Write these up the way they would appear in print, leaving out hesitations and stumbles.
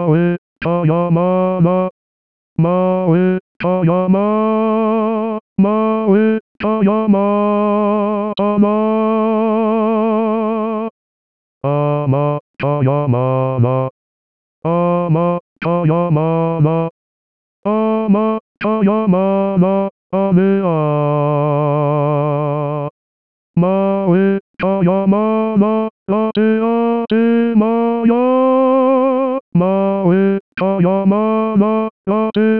マウタヤマラマウタヤママウタヤマラアマタヤマラアマタヤマラアマタヤマラアレアマウタヤマララテアテマヤマウタヤマララテ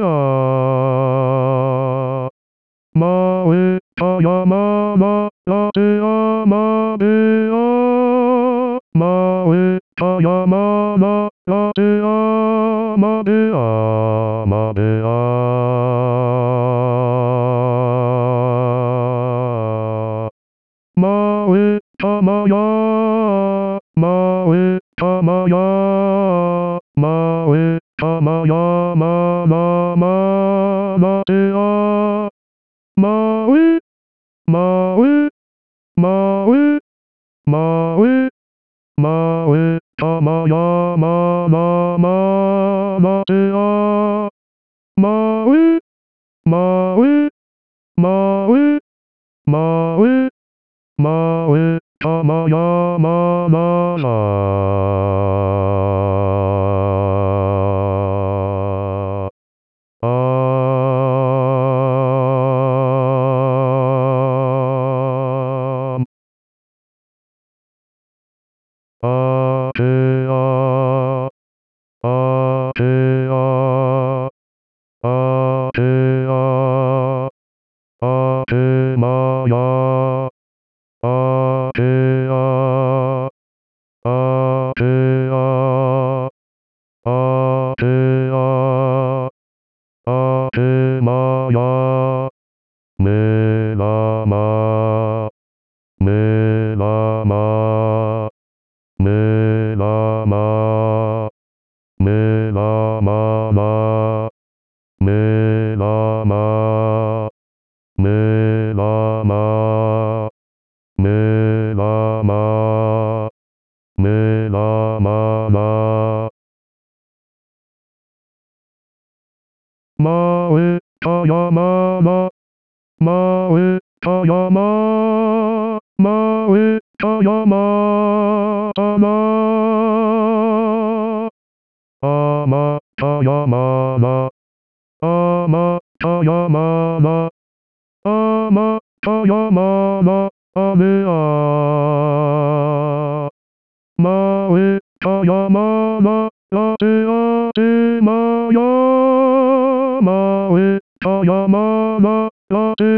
アマウタヤマララテアマベアマウタヤマララテアマベアマベアマウタマヤマウタマヤマウタマヤマラマラテアマウマウマウマウマウタマヤマラマラテアマウマウマウマウマウタマヤマララアテアアテアアテアアテマヤアテアアテアアテアアテマヤメラマメラマメラマメラマラメラマメラマメラマメラマラマウタヤマラマウタヤママウタヤマラアマタヤマラアマタヤマラアマタヤマラアレアマウタヤマララテアテマヤマウタヤマララテ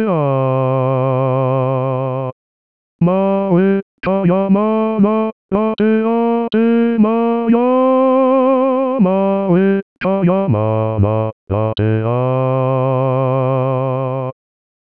アマウタヤマララテアテマヤマウタヤマララテア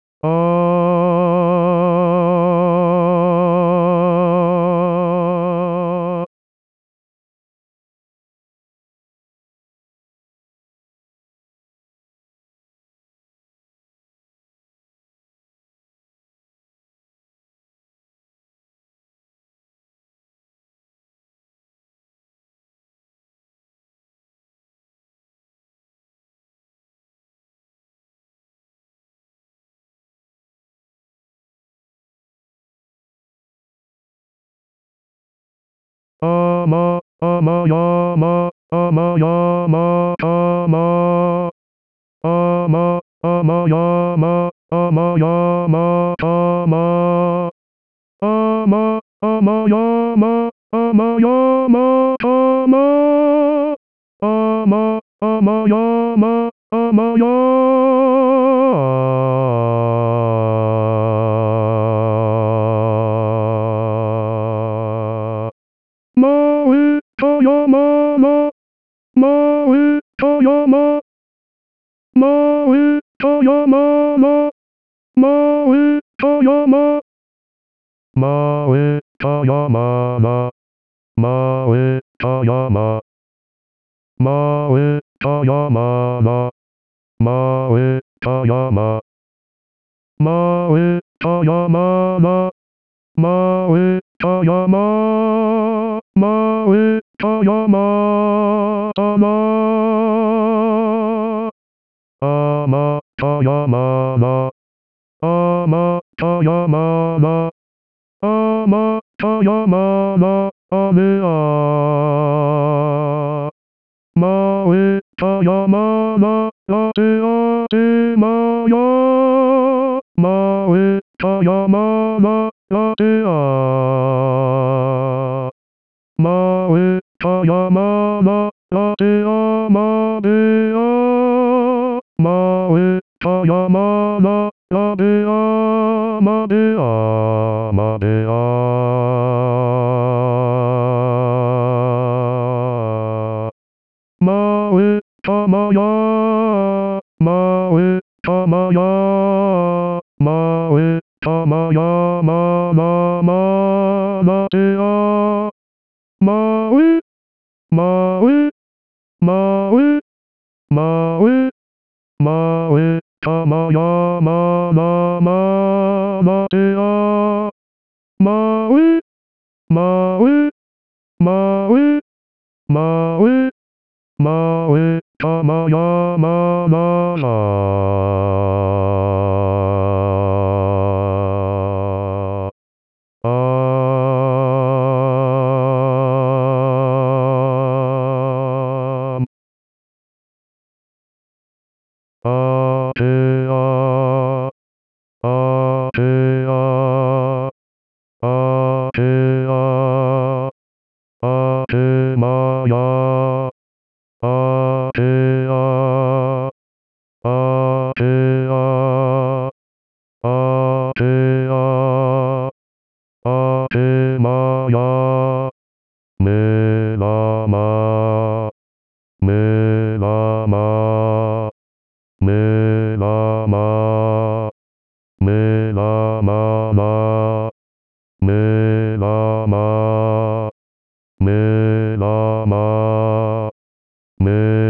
アマアマヤマアマヤマタマアマアマヤマアマヤマタマアマアマヤマアマヤマタマアマアマヤマアマヤマウタヤマラマウタヤママウタヤマラマウタヤママウタヤマラマウタヤママウタヤマラマウタヤママウタヤマラマウタヤママウたやまだな。あまたやまだ。あまたやまだ。あまたやまだ。あれあ。まえたやまだ。あてあてまや。まえたやまだ。あてあ。まえたやまだ。あてあまであ。まえたやまだ。あであまであまであ。まえたまや。まえたまや。まえたまやまだまだであ。まえ、まえ、まえ、まえ、まえたまやまだまだであ。まえ、まえ、まえ、まえ、まえたまやまだな。ああてあ、あてあ、あてあ、あてまや、あてあ、あてあ、あてあ、あてまや、めらま、めらま、めらま、めらまら、めらま、めらま、め